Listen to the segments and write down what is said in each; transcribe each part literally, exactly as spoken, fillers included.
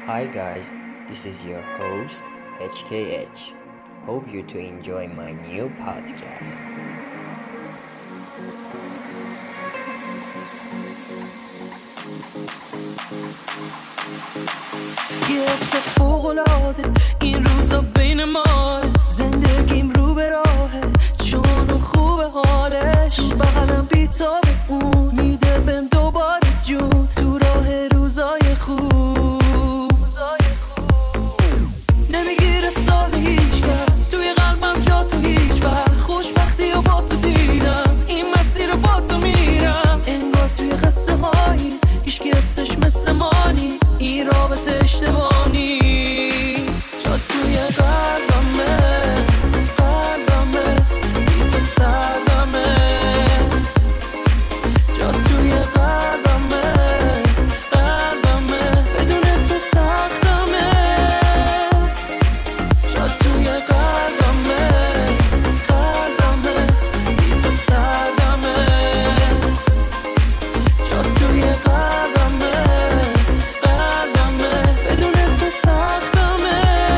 Hi guys, this is your host H K H. Hope you to enjoy my new podcast. یه حس فوق‌العاده این روزا بین ما، زندگیم رو به راهه چون اون خوبه حالش، بغلم بیتاب اون میده بهم دوباره جون تو راه روزای خوب. نمیگیره سال هیچ کس توی قلبم جا تو هیچ وقت، خوشبختی و با تو دیدم این مسیر رو با تو میرم، انگار توی قصه هایی هیچکی هستش مثل مانی، این رابطه اشتباهی جا توی قلبمه قلبمه بی تو سردمه، جا توی قلبمه قلبمه بدون تو سختمه، جا توی قلبمه قلبمه بی تو سردمه، جا توی قلبمه قلبمه بدون تو سختمه.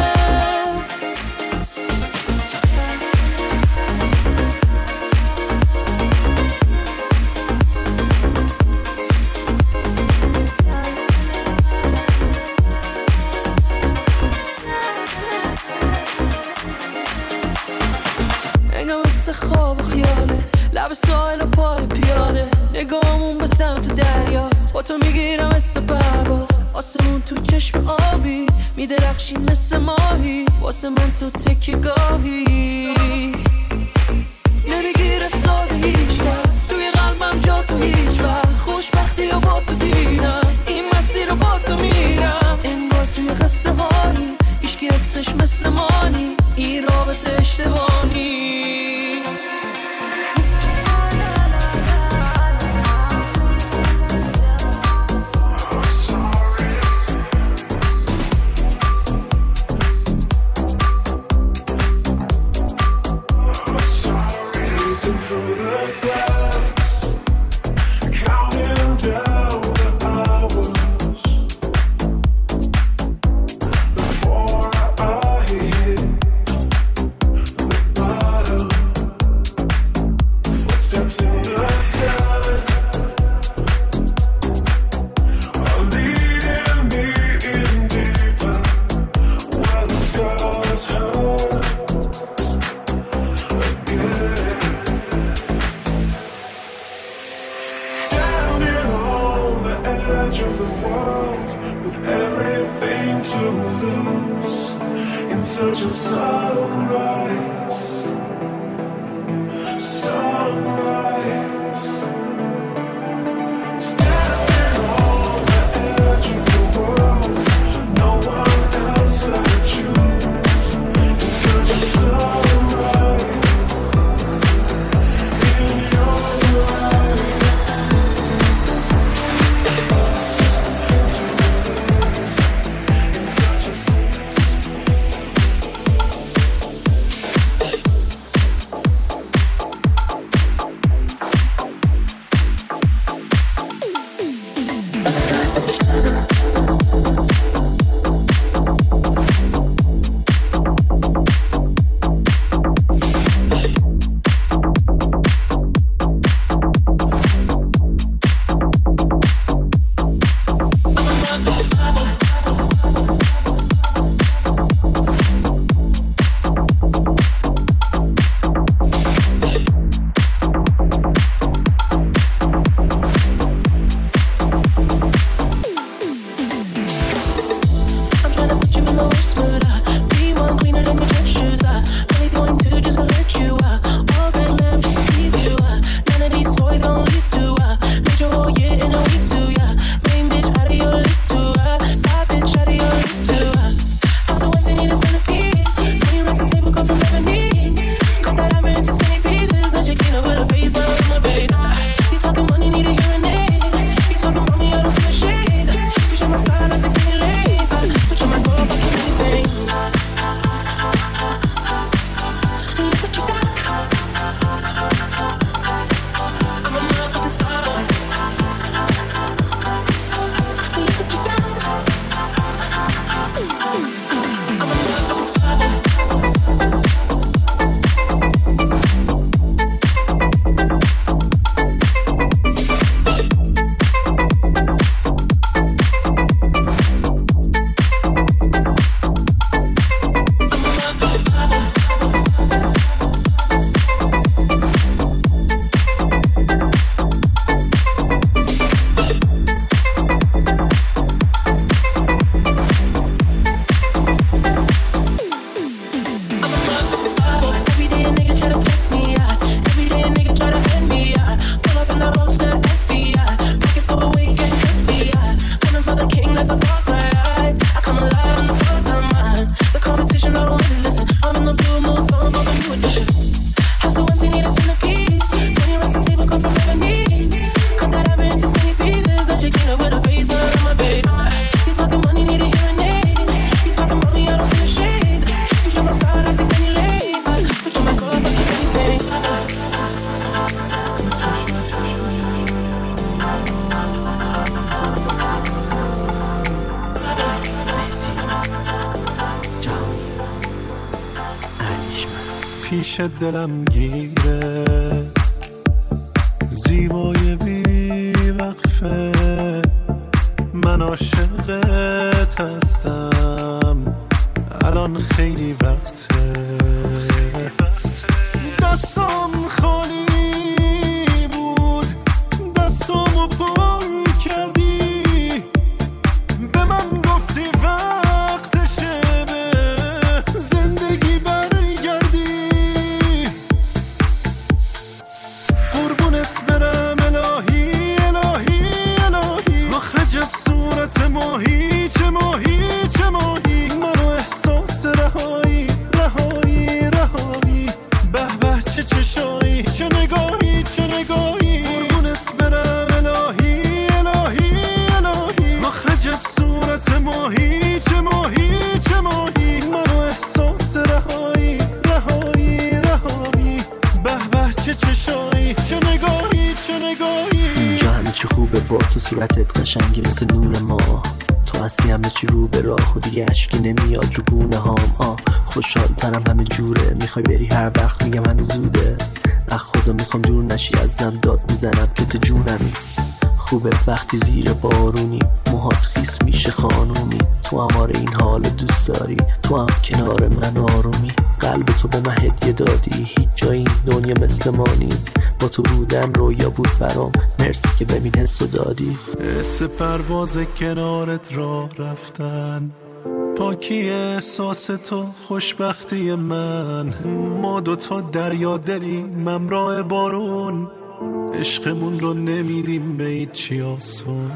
انگار مثل خواب و خیاله، لب ساحل و پای پیاده، نگاهمون به سمت دریاست، با تو میگیرم مثل پرواز، آسمون تو چشم آبی میدرخشی مثل ماهی، واسه من تو تکی گاهی نمیگیره سال هیچ کس توی قلبم جا تو هیچ وقت، خوشبختی و با تو دیدم این مسیر رو با تو میرم، انگار توی قصه هایی هیچکی هستش مثل مانی، این رابطه اشتباهی. پیش دلم گیره، زیبای بی وقفه، من عاشقت هستم الان خیلی وقته. دستم خالی بود، دستامو پر کردی، به من گفتی وقتشه به زندگی برگردی. قربونت برم الهی الهی الهی، آخ عجب صورت ماهی، چه ماهی چه ماهی، منو احساس رهایی رهایی رهایی، به به چه چشایی، چه نگاهی چه نگاهی. قربونت برم الهی الهی الهی، آخ عجب صورت ماهی، چه ماهی چه ماهی، منو احساس رهایی رهایی رهایی، به به چه چشایی، چه نگاهی چه نگاهی. اینجا همه چی خوبه با تو، صورتت قشنگی مثل نور ما، تو هستی همه چی رو به راه و دیگه اشکی نمیاد رو گونه هام. آه خوشحال ترم همه جوره، میخوای بری هر وقت میگم هنوز زوده، اخ خدا میخوام دور نشی ازم، داد میزنم که تو جونمی. خوبه وقتی زیر بارونی، موهات خیس میشه خانومی، تو اماره این حال دوست داری، تو هم کنار من آرومی. قلب تو به من هدیه دادی، هیچ جایی دنیا مثل ما نی، با تو بودن رویا بود برام، مرسی که ببین حسو دادی. حس پرواز کنارت را رفتن، پاکی احساس تو خوشبختی من، ما دوتا دریا دلی ممراه بارون، عشقمون رو نمیدیم به هیچی آسون.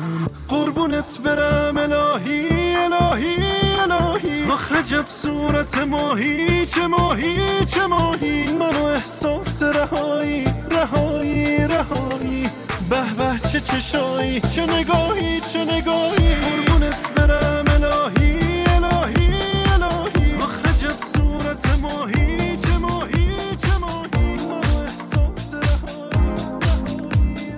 قربونت برم الهی الهی الهی، آخ عجب صورت ماهی، چه ماهی چه ماهی، منو احساس رهایی رهایی رهایی، به به چه چشایی، چه نگاهی چه نگاهی. قربونت برم الهی الهی الهی، آخ عجب صورت ماهی، چه ماهی چه ماهی، منو احساس رهایی رهایی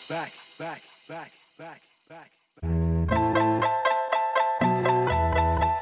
back, back, back.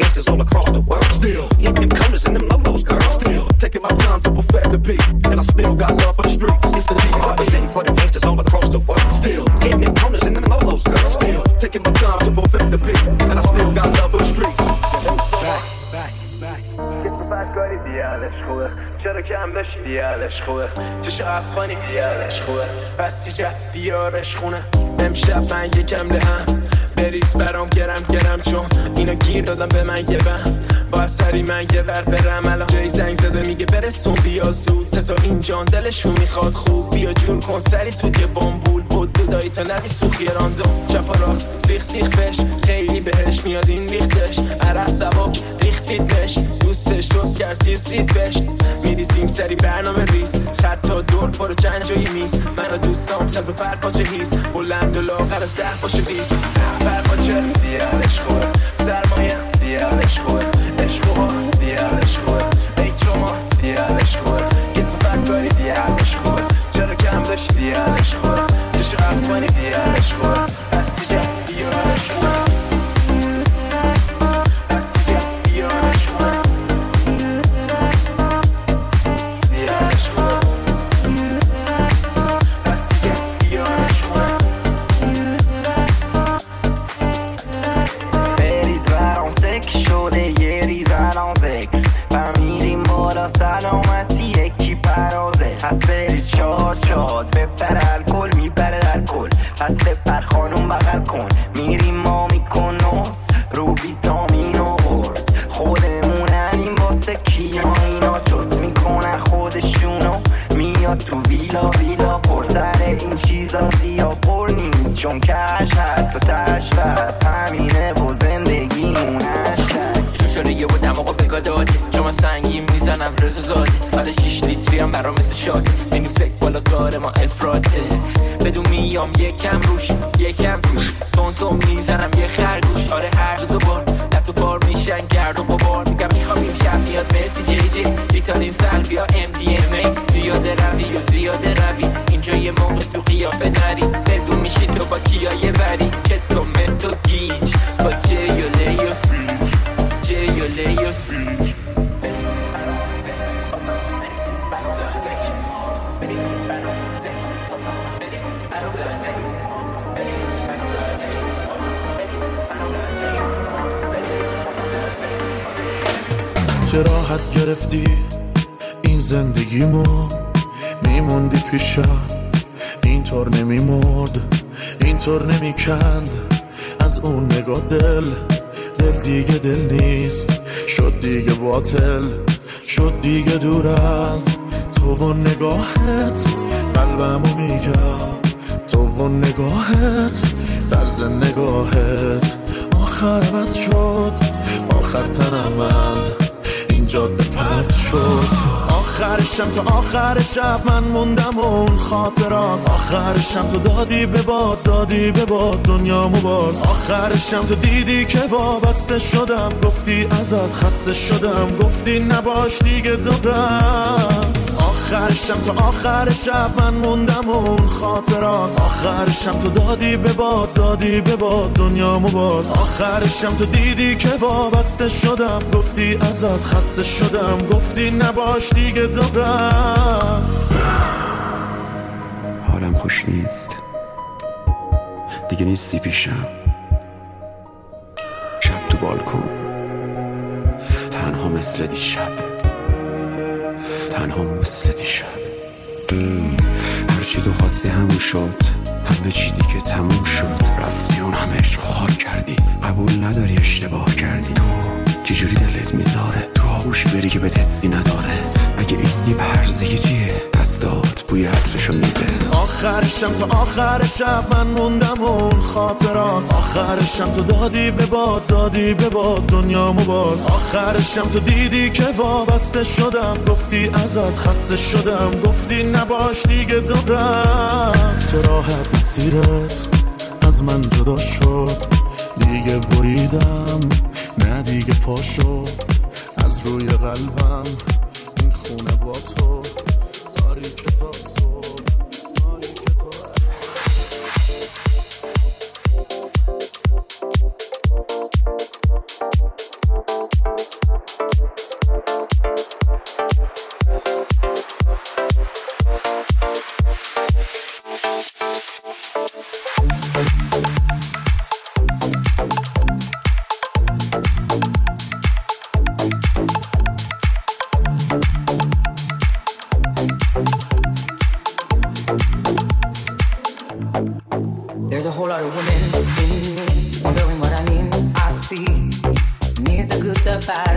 gangsters all across the world. Still hitting them corners and them lolos, girl. Still taking my time to perfect the beat, and I still got love for the streets. It's the D R E for the gangsters all across the world. Still hitting them corners and them lolos, girl. Still taking my time to perfect the beat, and I still got love for the streets. Back, back, back. بعد کاری دیالش خوبه چرا کم بشی دیالش خوبه چه افغانی دیالش خوبه بسی جد دیارش خونه امشب من یکم لهم بریز برام گرم گرم چون اینا گیر دادم به من یه بهم با سری من یه ور برم الان جایی زنگ زده میگه برسون بیا زود سه تا این جان دلشون میخواد خوب بیا جور کن سری توی یه بامبول بود دودایی تا نبی سوخی راندم چپ و راست سیخ سیخ بش خیلی بهش میاد این ریختش عرق سبک ریختیدش دوستش روز کرد تیز رید بش میریزیم سری برنامه ریز خط تا دور برو چند جایی میز من و دوستام چند به فرپاچه هیز بلند و لاغر از ده باشه بیست فرپاچه زیادش خوبه سرمایه زیادش خوبه عشق و زیادش خوبه ای چما زیادش خوبه کسی فرکاری زیادش خوبه چرا کم داشت زیادش خوبه چشو افغانی زیادش خوبه بسی جد بیارش خوبه بسی جد بیارش خوبه زیادش خوبه بسی جد بیارش خوبه بریز برام سک شده یه ریز الان ذکر فهمیدیم بالا سلامتی یکی پرازه پس بریز شاد شاد بپر الکل میپره در کل پس بپر خانوم بغل کن میریم ما میکن نوز رو ویتامین و برس خودموننیم واسه کیا اینا جز میکنن خودشونو میاد تو ویلا ویلا پر سر این چیزا زیاد پر نیست چون کش هست و تش بست همینه و زندگیمونش کرد شوشاره یه با دماغا بگا داده چون من سنگیم میزنم رزو زاده حالا شیش لیتری هم برام مثل شاده منو فکر بالا کار ما افراده بدون میام یکم روش یکم روش تون تون میزنم یه خرگوش آره هر دو دو بار نه تو بار میشن گرد و بابار میگم میخوام این شب میاد مرسی جی جی بیتارین سلبیا ام دی ام ای زیاده روی و زیاده روی اینجا یه موقع تو قیافه نری بدون میشی تو با کیایه بری که تو من تو گیج با جیوله یا سیج جیوله یا سیج برسی برام سک بازم برسی برام سک برسی برام سک بازم برسی برام سک برسی برام سک بازم برسی برام سک برسی برام سک چه راحت گرفتی این زندگیمو میموندی پیشم اینطور نمیمرد اینطور نمیکند از اون نگاه دل دل دیگه دل نیست شد دیگه باطل شد دیگه دور از تو و نگاهت قلبمو میگم تو و نگاهت طرز نگاهت آخر بس شد آخر تنم از این جاده پرد شد آخرشم تا آخر شب من موندم اون خاطرات آخرشم تو دادی به باد دادی به باد دنیامو باز آخرشم تو دیدی که وابسته شدم گفتی ازت خسته شدم گفتی نباش دیگه دورم آخرشم تا آخر شب من موندم اون خاطرات آخرشم تو دادی به باد دادی به باد دنیامو باز آخرشم تو دیدی که وابسته شدم گفتی ازت خسته شدم گفتی نباش دیگه دورم حالم خوش نیست دیگه نیستی پیشم شب تو بالکن تنها مثل دیشب تنها مثل دیشب هرچی تو خواستی همون شد همه چی دیگه تموم شد رفتی اون همه عشق خار کردی قبول نداری اشتباه کردی تو چجوری دلت میذاره تو آغوش بری که به حسی نداره اگه این یه پرزه چیه دستات بوی عطرشو میده آخرشم تا آخر شب من موندم اون خاطرات آخرشم تو دادی به باد دادی به باد دنیامو باز آخرشم تو دیدی که وابسته شدم گفتی ازت خسته شدم گفتی نباش دیگه دورم چه راحت مسیرت از من جدا شد دیگه بریدم نه دیگه پا شد از روی قلبم این خونه با تو تاریک تا صبح تاریک تا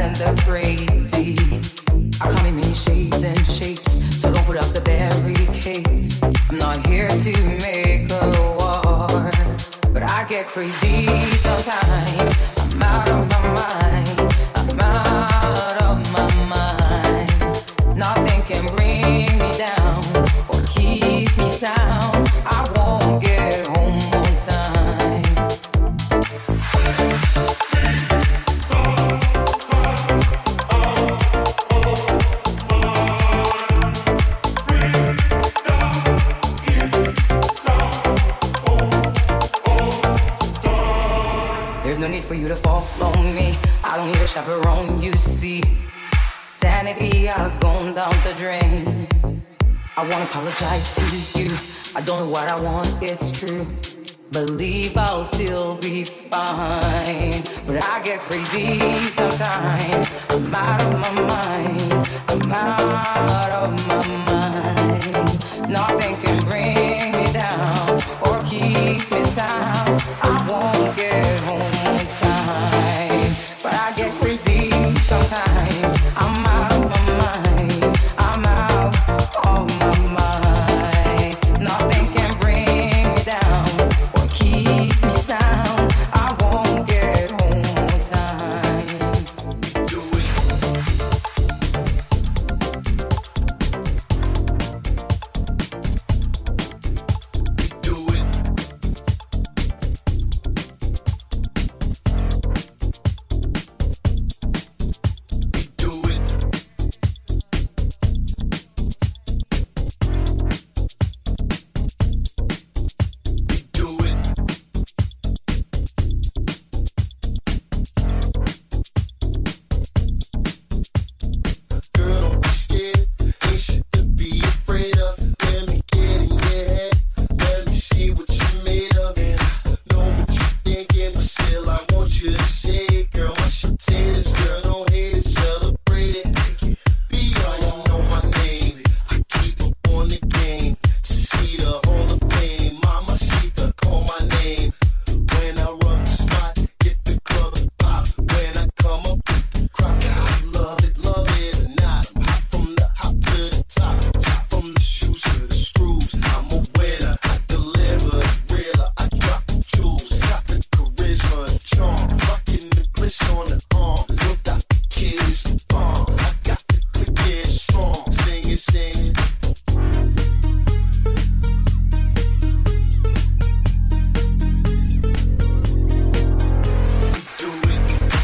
than the crazy. I come in many shades and shapes, so don't put up the barricades. I'm not here to make a war, but I get crazy sometimes. I'm out of my mind. I'm out of my mind. Nothing can bring me down or keep me sound. I won't get home on time. There's no need for you to follow me. I don't need a chaperone, you see. Sanity has gone down the drain. I wanna apologize to you. I don't know what I want, it's true. Believe I'll still be fine, but I get crazy sometimes. I'm out of my mind. I'm out of my mind. Nothing can bring me down or keep me sound. I won't get home on time, but I get crazy sometimes. I'm out of my mind. I'm out of my mind. Nothing can bring me down or keep me sound. I won't get home on time. Do it. Do it. Do it. Do it. Girl, don't be scared. Ain't shit to be afraid of. Let me get in your head. Let me see what you're made of. And I know what you're thinking, but still I want you to say it. Girl, I should say this. Girl, don't hate it, celebrate it. Be all you know my name. I keep up on the game. To see the Hall of Fame. Mama Sita, call my name. When I run the spot, get the club and pop. When I come up with the crop, I love it, love it or not. I'm hot from the hop to the top, top from the shoes to the screws. I'm a winner, I deliver it realer. I drop the jewels, got the charisma and charm. Rocking the bliss on the arm. Without the kid is the bomb. I got the click in strong. Sing it, sing it. Do it.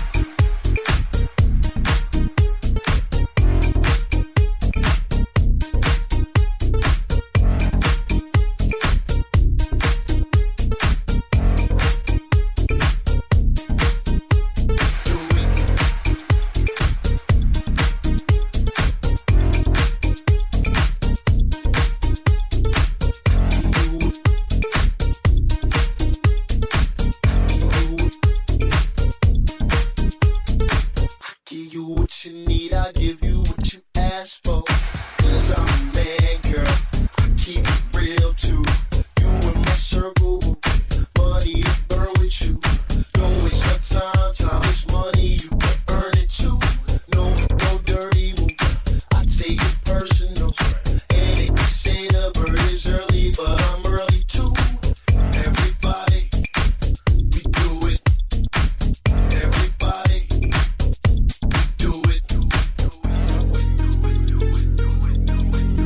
Give you what you need, I'll give you what you ask for. Cause I'm a man, girl, I keep it real too. You in my circle, money to burn with you. Don't waste your time, time is money, you can earn it too. No, no dirty move, I take it personal. And they can say the bird is early, but I'm early too. Everybody, we do it. Everybody, do it. Do it, do it, do it, do it, do it, do it.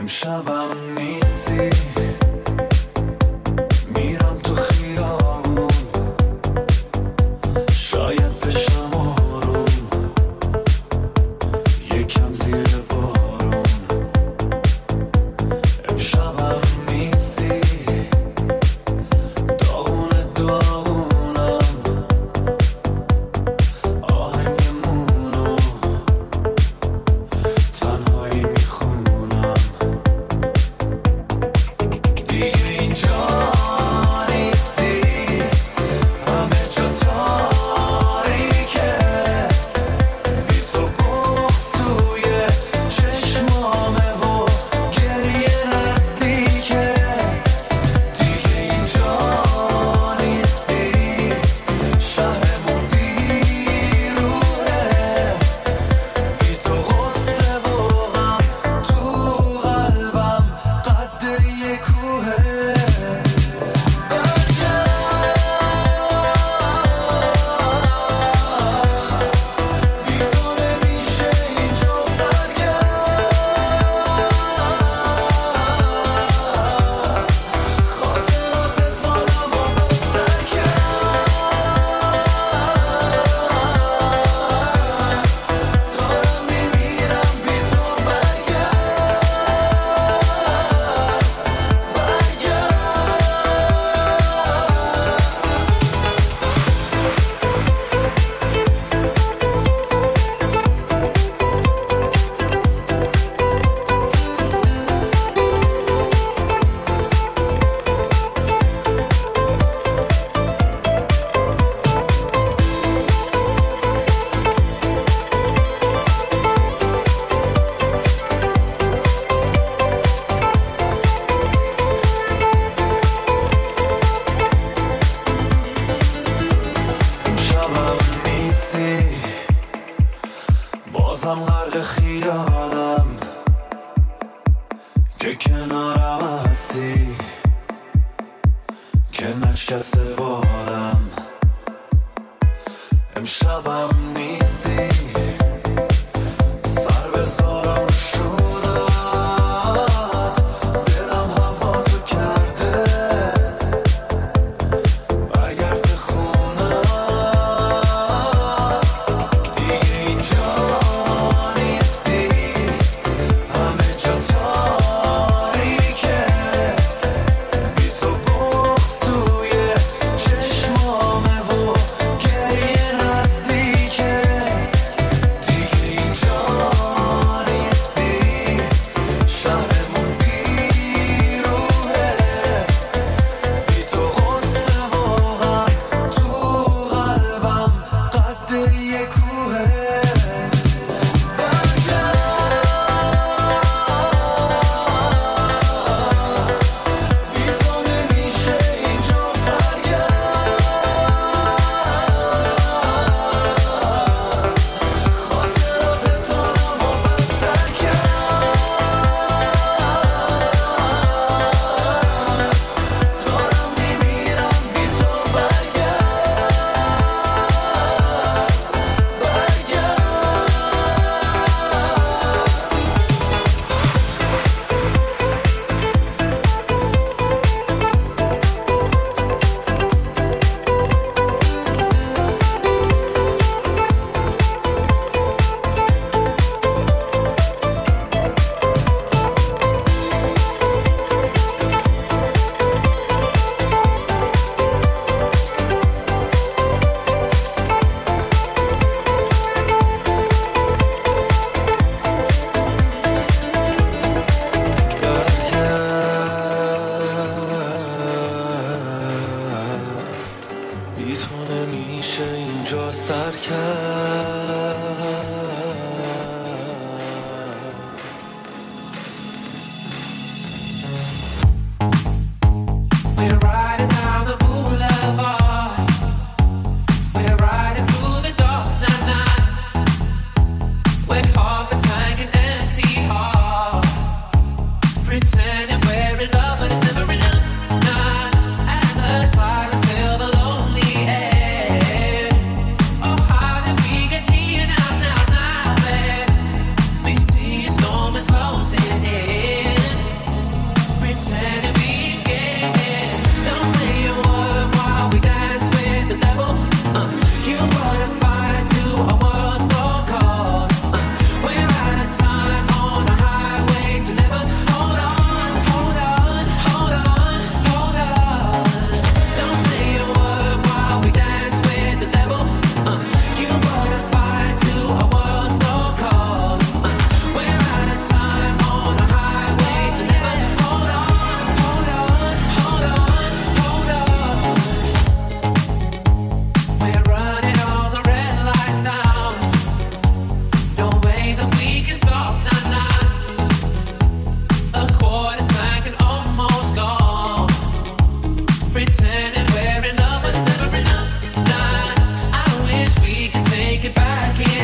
امشبم نیستی میرم تو خیابون شاید بشم آروم یکم زیر بارون امشبم نیستی داغون داغونم آهنگمونو تنهایی میخونم دیگه اینجا نیستی همه جا تاریکه بی تو بغض توی چشمامه و گریه نزدیکه دیگه اینجا نیستی شهرمون بیروحه بی تو غصه و غم تو قلبم قد یه کوهه بی تو نمیشه اینجا سرگرم خاطراتت آدم و ترکه دارم میمیرم بی تو امشبم نیستی بازم غرق خیالم که کنارم هستی که نشکسته بارم امشبم نیستی سر بذارم شونت دلم هوا تو کرده برگرد خونم دیگه اینجا نیستی همه جا تاریکه بی تو بغض توی چشمامه و گریه نزدیکه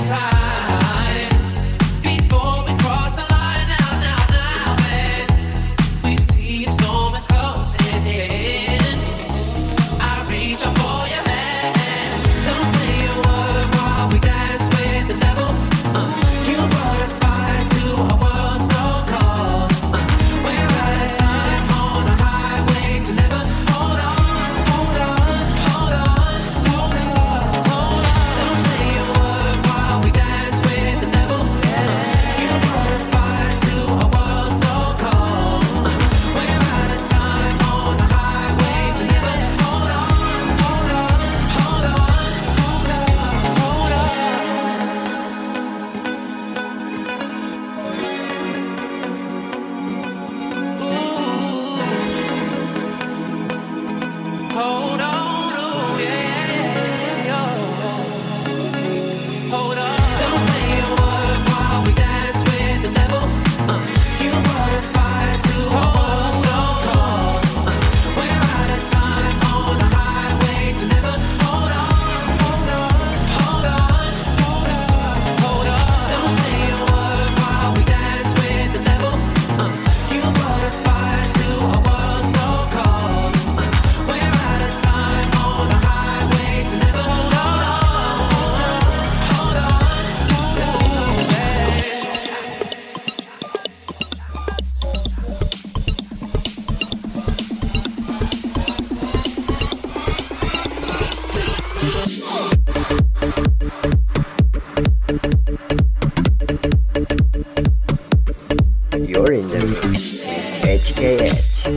You're in the mix. اچ کی اچ.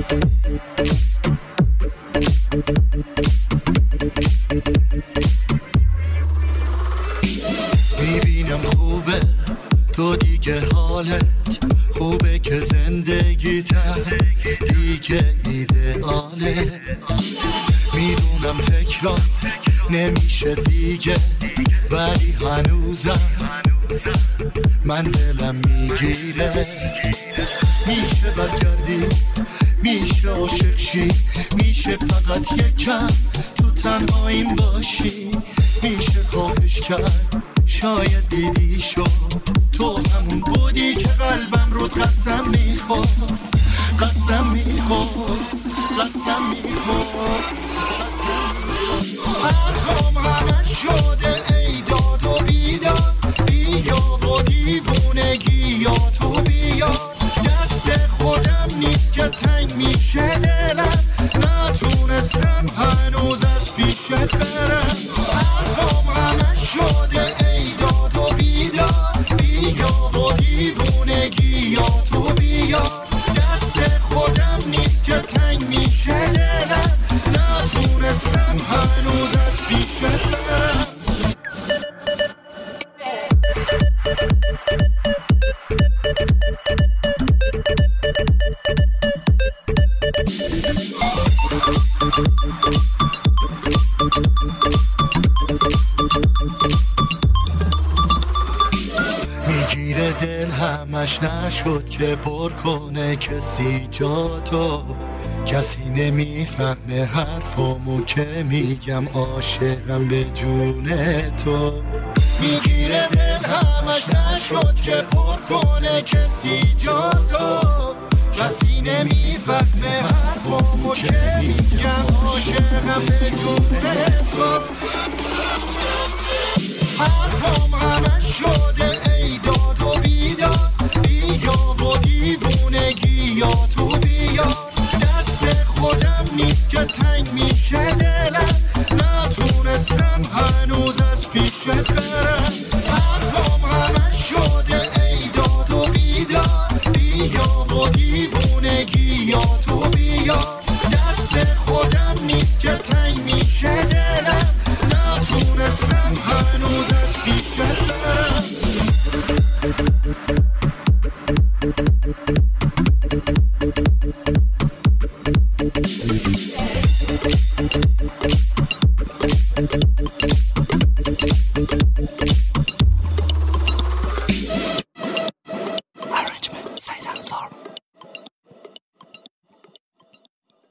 میبینم خوبه تو دیگه حالت خوبه که زندگیتم دیگه ایدئاله. میدونم تکرار نمیشه دیگه ولی هنوزم من دلم میگیره. میشه برگردی میشه عاشق شی میشه فقط یکم تو تنهاییم باشی میشه خواهش کرد شاید دیدی شد تو همون بودی که قلبم رو قسم میخورد قسم میخورد قسم میخورد حرفم همه شده ای داد و بیداد بیا و دیوونگی یا تو بیا دست خودم نیست که تنگ میشه دلم نتونستم هنوز از پیشت برم. حرفم همه شده ای داد و بیداد بیا و دیوونگی یا تو بیا دست خودم نیست که تنگ میشه دلم نتونستم هنوز از پیشت برم. میگیره دل همش نشد که پر کنه کسی جا تو کسی نمیفهمه حرفامو که میگم عاشقم به جون تو. میگیره دل همش نشد که پر کنه کسی جا تو کسی نمیفهمه حرفامو که میگم عاشقم به جون تو. حرفام همه شده ای داد و بی